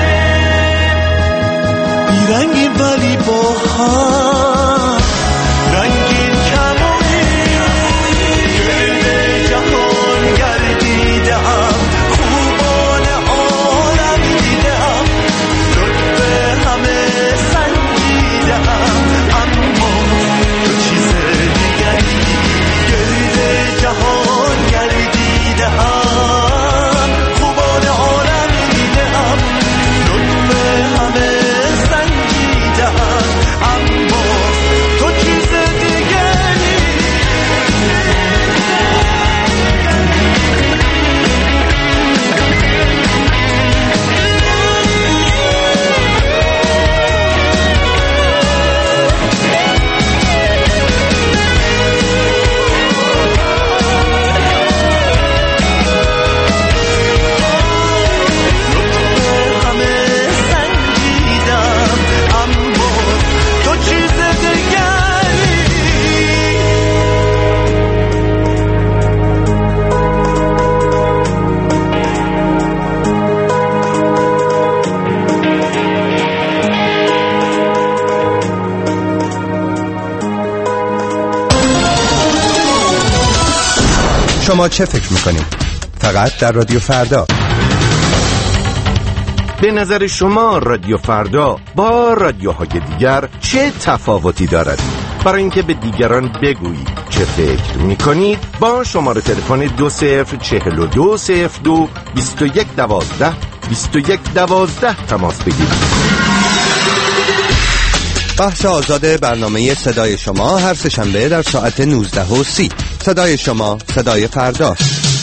بیرنگی ولی با هم رنگین کمونیم گرد جهان گردیدم خوبان عالم دیدم لطف همه سنجیدم اما تو چیز دیگری گرد جهان گردیدم خوبان عالم دیدم لطف همه سنجیدم اما تو چیز دیگری. همه سنجیدم اما تو چیز دیگری. شما چه فکر میکنید؟ فقط در رادیو فردا. به نظر شما رادیو فردا با رادیوهای دیگر چه تفاوتی دارد؟ برای اینکه به دیگران بگویید چه فکر میکنید با شماره تلفن دو صفر چهل و دو صفر دو بیست و یک دوازده بیست و یک دوازده تماس بگیرید. بحث آزاد برنامه صدای شما هر سه‌شنبه در ساعت نوزده و سی. صدای شما، صدای فردا.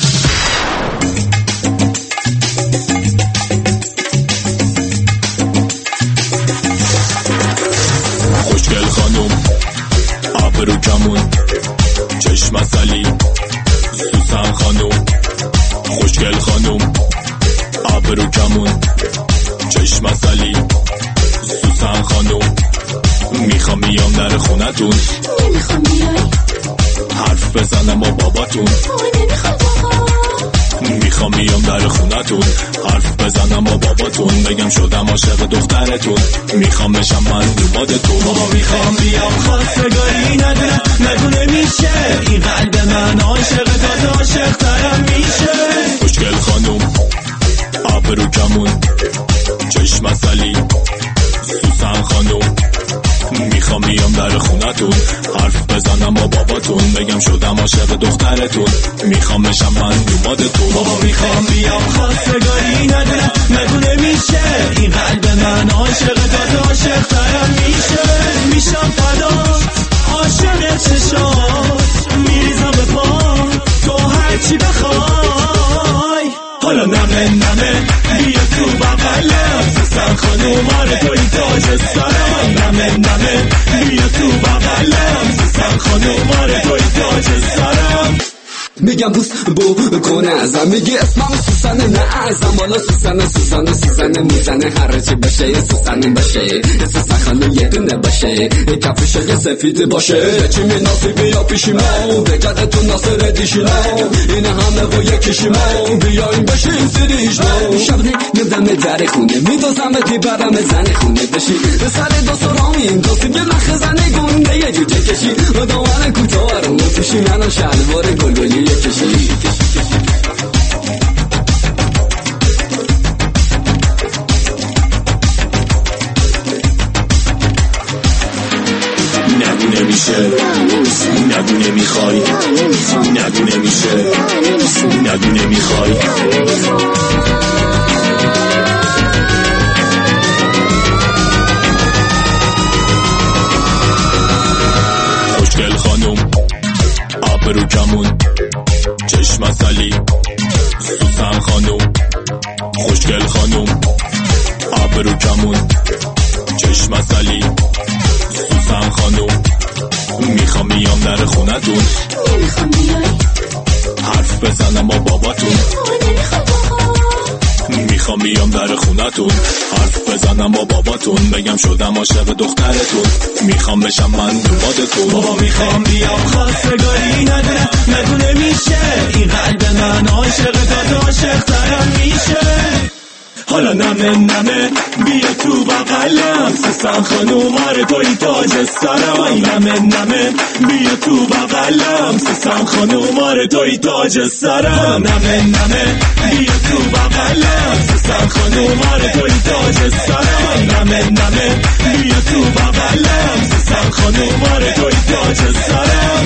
خوشگل خانم ابرو کمون چشم اصلی سوسن خانم خوشگل خانم ابرو کمون چشم اصلی سوسن خانم میخوام بیام در خونتون نمیخوام بیای حرف بزنم با باباتون نمیخوام بابا میخوام بیام در خونتون حرف بزنم با باباتون بگم شدم عاشق دخترتون میخوام بشم من دومادتون بابا میخوام بیام خواستگاری ندونم ندونه میشه این قلب من عاشق تازه عاشق ترم میشه خوشگل خانم ابرو کمون چشم اصلی سوسن خانم میخوام بیام در خونتون حرف بزنم با باباتون بگم شدم عاشق دخترتون میخوام بشم من دومادتون بابا میخوام بیام خواستگاری ندونم ندونه میشه این قلب من عاشق تازه عاشق ترم میشه میشم فدا عاشق چشات میریزم به پا تو هرچی بخوای حالا نمه نمه تاج سرم نمه نمه بیا تو بغلم سوسن خانوم آره توی تاج سرم میگم بوس بو کنه ازم میگی اسمم سوسن نه ازم والا سوسن سوسن سوسن میزنه هر چی بشه سوسن باشه سوسن خانم یه دونه باشه کفش یه سفید باشه چی مناسب بیا پیشی ما بگرده تو ناصر دیشی ما این همه و یکیشی ما بیایم بشیم سریش ما شبنه میدم در خونه میدوزم تی برم زن خونه بشی سر دو سرامیم دوستی یه نخ زنه گنده یه جوجه کشی و دوان کوتاه رو پیشی منو شلوار گلگلی کشی نگو نمیشه نگو نمیخوای نگو نمیشه نگو نمیخوای خوشگل خانوم آبرو کمون چشم اصلی سوسن خانوم خوشگل خانوم آبرو کمون چشم اصلی سوسن خانوم میخوام بیام در خونتون حرف بزنم با باباتون میخوام بیام در خونتون حرف بزنم با باباتون بگم شدم عاشق دخترتون میخوام بشم من دوبادتون بابا میخوام بیام خواستگاری ندارم نگو نمیشه این قلب من عاشق داد عاشق ترم میشه حالا نمه نمه بیا تو بغلم سوسن خانوم آره توی تاج سرم نمه نمه بیا تو بغلم سوسن خانوم آره توی تاج سرم نمه نمه بیا تو بغلم سوسن خانوم آره توی تاج سرم نمه نمه بیا تو بغلم سوسن خانوم آره توی تاج سرم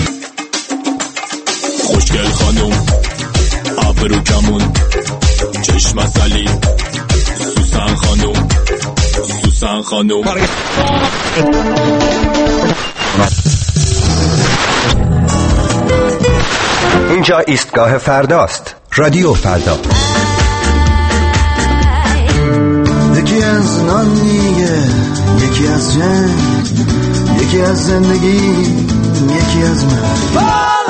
خوشگل خانوم آبرو کمون چشم اصلی سوسن خانوم سوسن خانوم اینجا ایستگاه فرداست. رادیو فردا. یکی از نان میگه، یکی از جنگ، یکی از زندگی، یکی از من.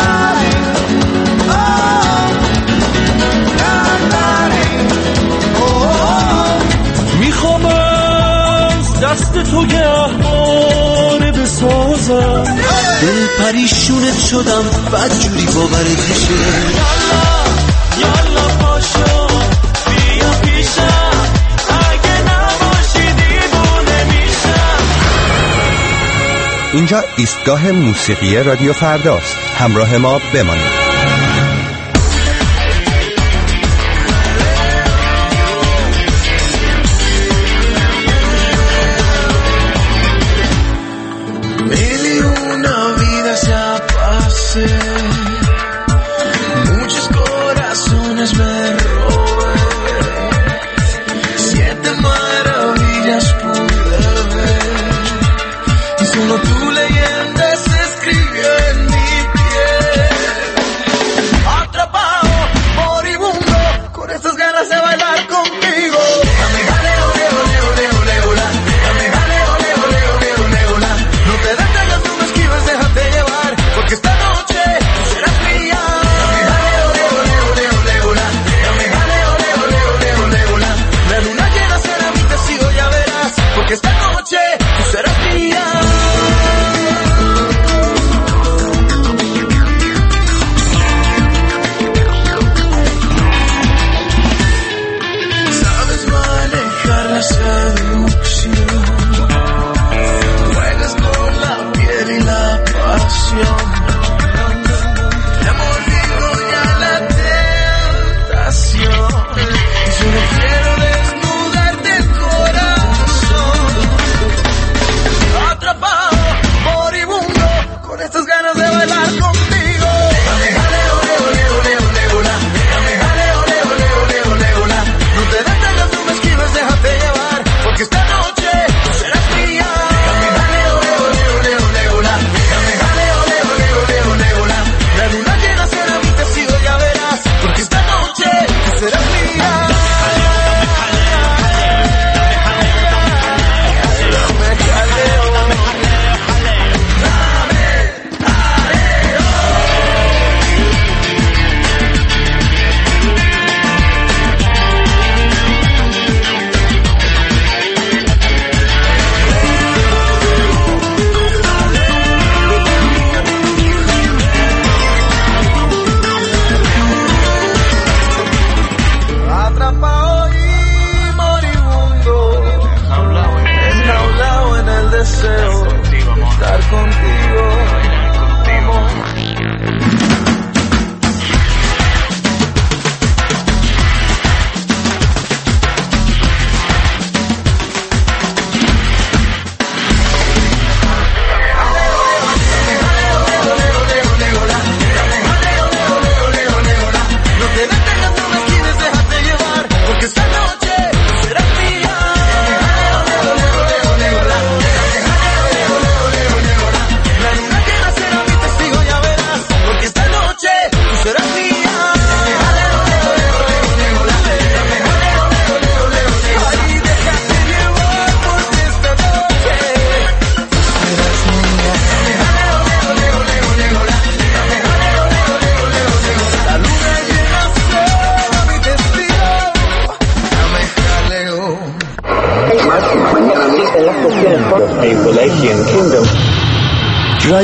میخوام از دست تو گهواره بسازم دل پریشونت شدم بد جوری باورت میشه یالا یالا پاشو بیا پیشم اگه نباشی دیوونه میشم. اینجا ایستگاه موسیقی رادیو فرداست. همراه ما بمانید. Muchos corazones me roben, siete maravillas pude ver, y solo tu leyenda se escribió en mi piel.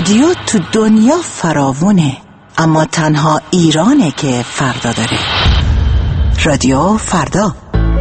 رادیو تو دنیا فراوونه، اما تنها ایرانه که فردا داره. رادیو فردا.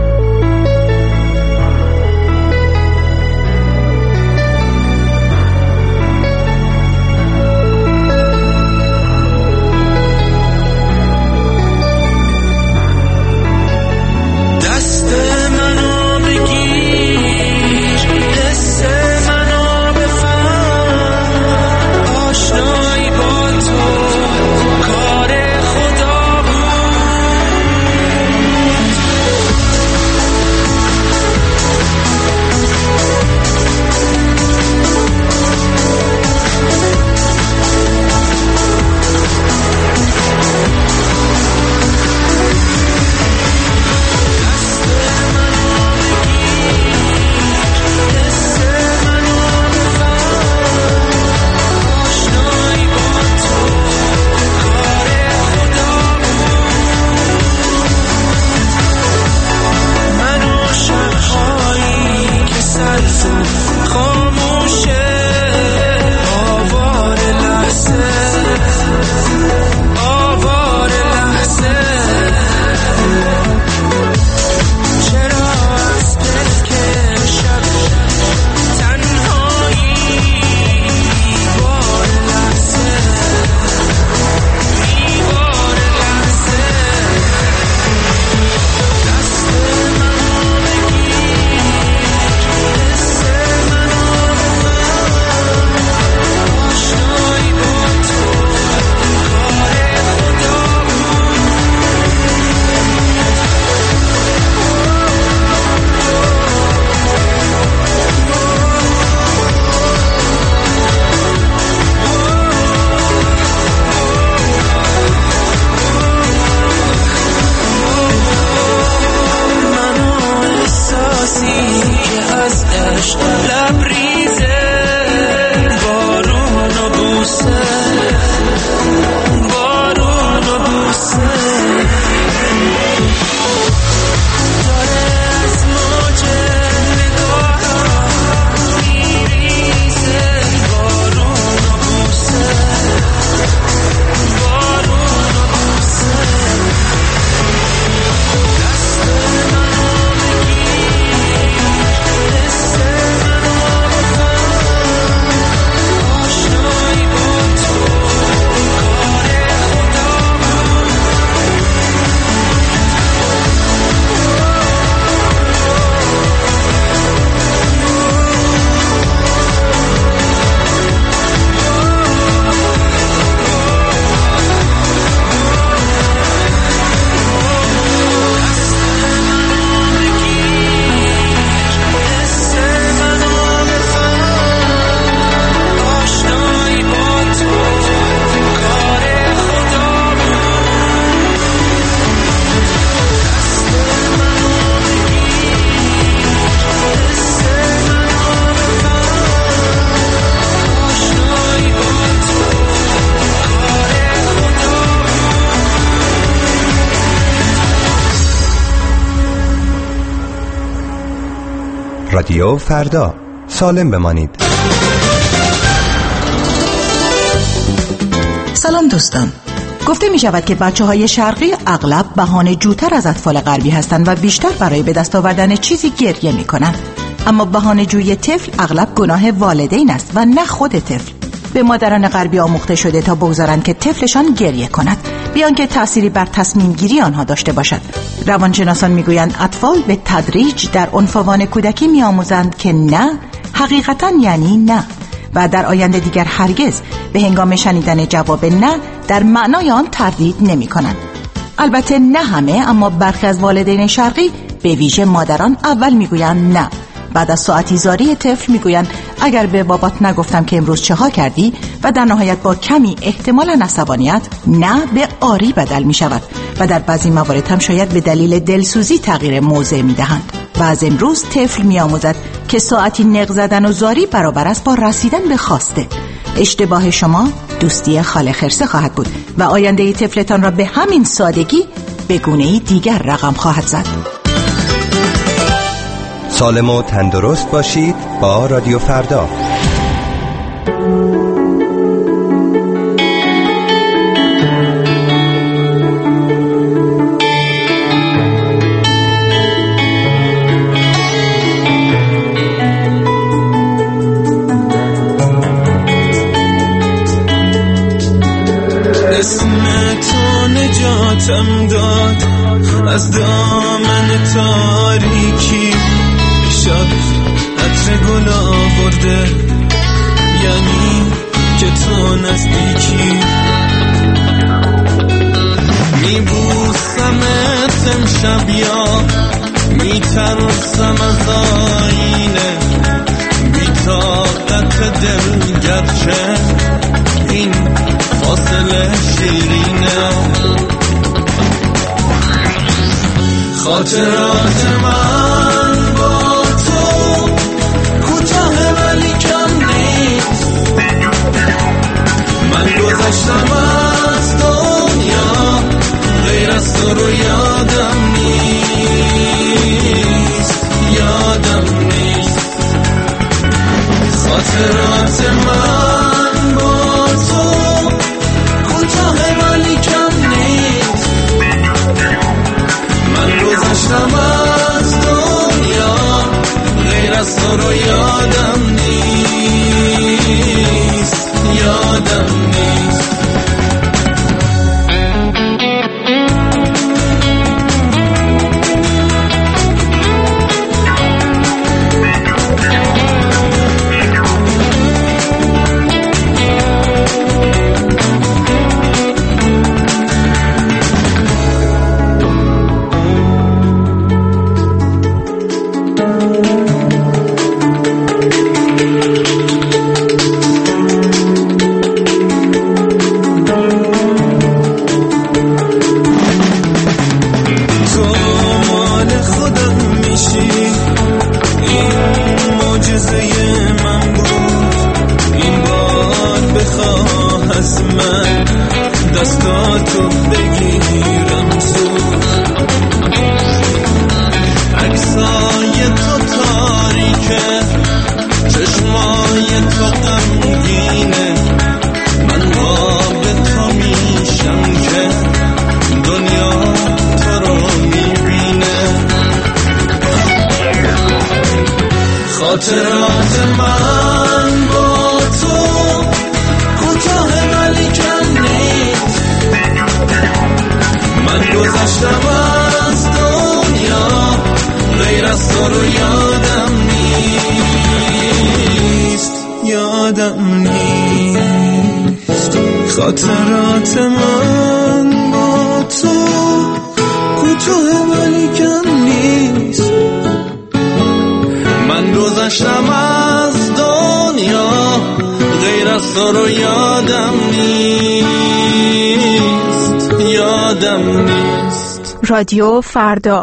رادیو فردا. سالم بمانید. سلام دوستان. گفته می شود که بچه های شرقی اغلب بهانه جوتر از اطفال غربی هستند و بیشتر برای به دست آوردن چیزی گریه می کنند. اما بهانه جوی طفل اغلب گناه والدین است و نه خود طفل. به مادران غربی آموخته شده تا بگذارند که طفلشان گریه کند، بیان که تأثیری بر تصمیم گیری آنها داشته باشد. روانشناسان میگویند اطفال به تدریج در عنفوان کودکی میآموزند که نه حقیقتاً یعنی نه و در آینده دیگر هرگز به هنگام شنیدن جواب نه در معنای آن تردید نمی کنند. البته نه همه، اما برخی از والدین شرقی به ویژه مادران اول میگویند نه. بعد از ساعتی زاری طفل میگویند اگر به بابات نگفتم که امروز چه ها کردی، و در نهایت با کمی احتمال عصبانیت نه به آری بدل می شود و در بعضی موارد هم شاید به دلیل دلسوزی تغییر موضع می دهند. و از امروز طفل می آموزد که ساعتی نق زدن و زاری برابر است با رسیدن به خواسته. اشتباه شما دوستی خاله خرسه خواهد بود و آینده طفلتان را به همین سادگی به گونه‌ای دیگر رقم خواهد زد. سالم و تندرست باشید با رادیو فردا. نشون داد از دامن تاریکی شب عطر گل آورده یعنی که تو نزدیکی میبوسمت امشب یا میترسم از آینه بی‌طاقت دل گرچه این فاصله شیرینه خاطرات من با تو کوتاه ولی کم نیست من گذشتم از دنیا غیر از تو رو یادم نیست یادم نیست خاطرات من با تو کوتاه ولی کم نیست من گذشتم از دنیا غیر از تو رو یادم نیست یادم نیست دستاتو بگیرم زود عکسای تو تاریکه چشمای تو غمگینه من خواب تو میشم که دنیا تو رو میبینه خاطرات من با تو کوتاه ولی کم نیست من گذشتم از دنیا غیر از تو رو یادم نیست یادم نیست خاطرات من با تو کوتاه ولی کم نیست من گذشتم از دنیا غیر از تو رو یادم نیست یادم نیست رادیو فردا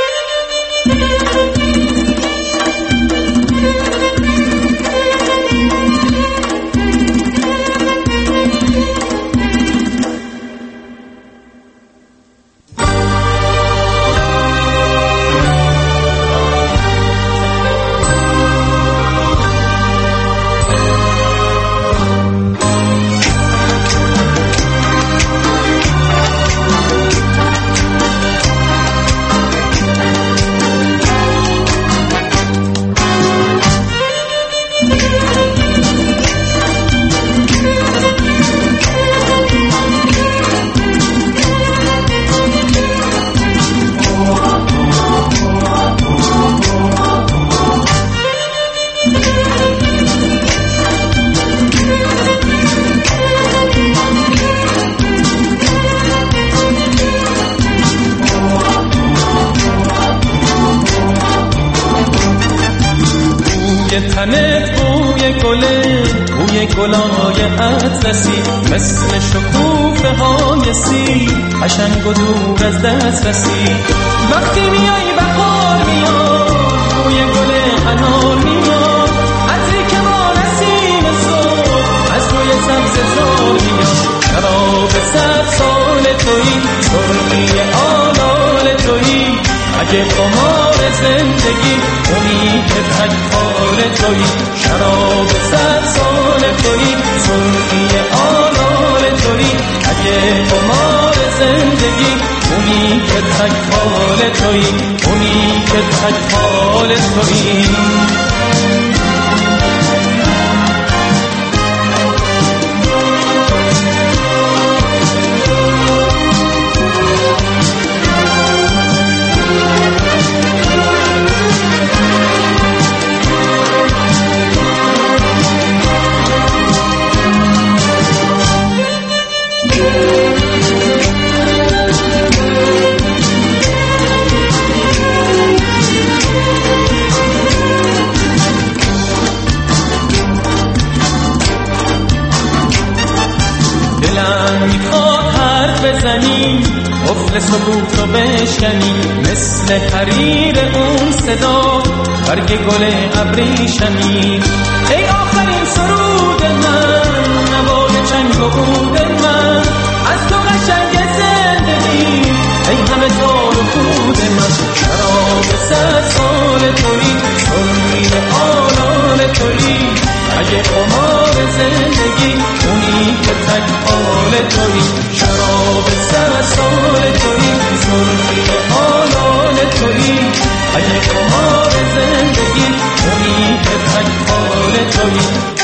تنت بوی گله بوی گلای اطلسی مثل شکوفه های سی قشنگ و دور از دست رسی وقتی میای بهار میاد بوی گل انار میاد عطری که با نسیم صبح از روی سبز زار میاد شراب صد سال تویی سرخی آلال تویی اگه قمار زندگی اونی که تک حال تویی شراب صد سال تویی سرخی آلال تویی اگه قمار زندگی اونی که تک حال تویی اونی که تک حال تویی قفل سکوت رو بشکنی، مثل حریر اون صدا برگ گل ابریشمی. ای آخرین سرود من، نوای چنگ و عود من، از تو قشنگ زندگی، ای همه تار و پود من. شراب صد سال تویی، سرمیر آلال تویی، اگه قمار زندگی اونی که تک حال تویی. شراب صد سال تویی، سرمیر آلال تویی، اگه قمار زندگی اونی که تک حال تویی.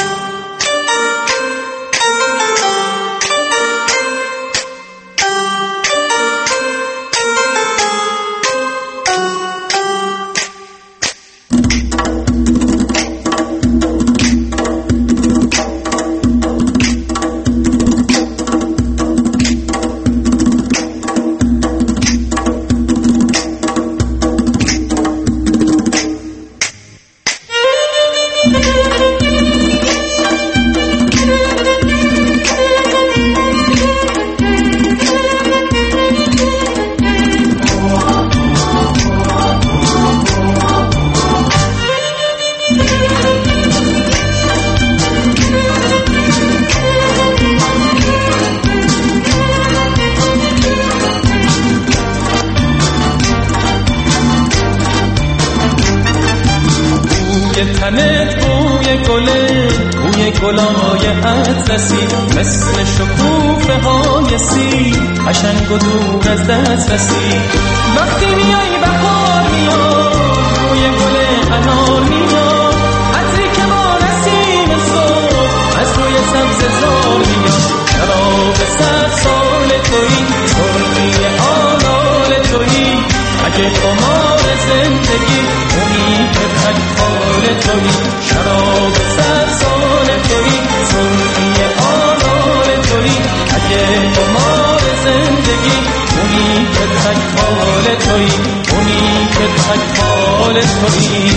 تنت بوی گله، بوی گلای اطلسی، مثل شکوفه های سی، قشنگ و دور از دسترسی. وقتی میای بهار میاد، بوی گل انار میاد، عطری که ما نسیم صبح از روی سبز زار میاد. شراب صد سال تویی، سرمیر آلال تویی، اگه قمار زندگی اونی که تک حال تویی. شراب صد سال تویی، سرمیر آلال تویی، اگه قمار زندگی اونی که تک حال تویی، اونی که تک حال تویی.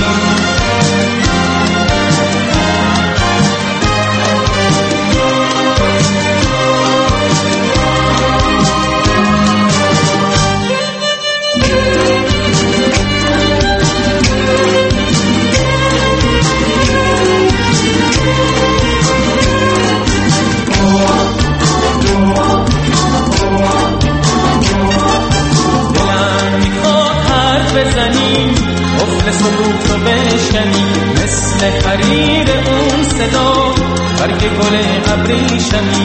قفل سکوت رو بشکنی، مثل حریر اون صدا برگ گل ابریشمی.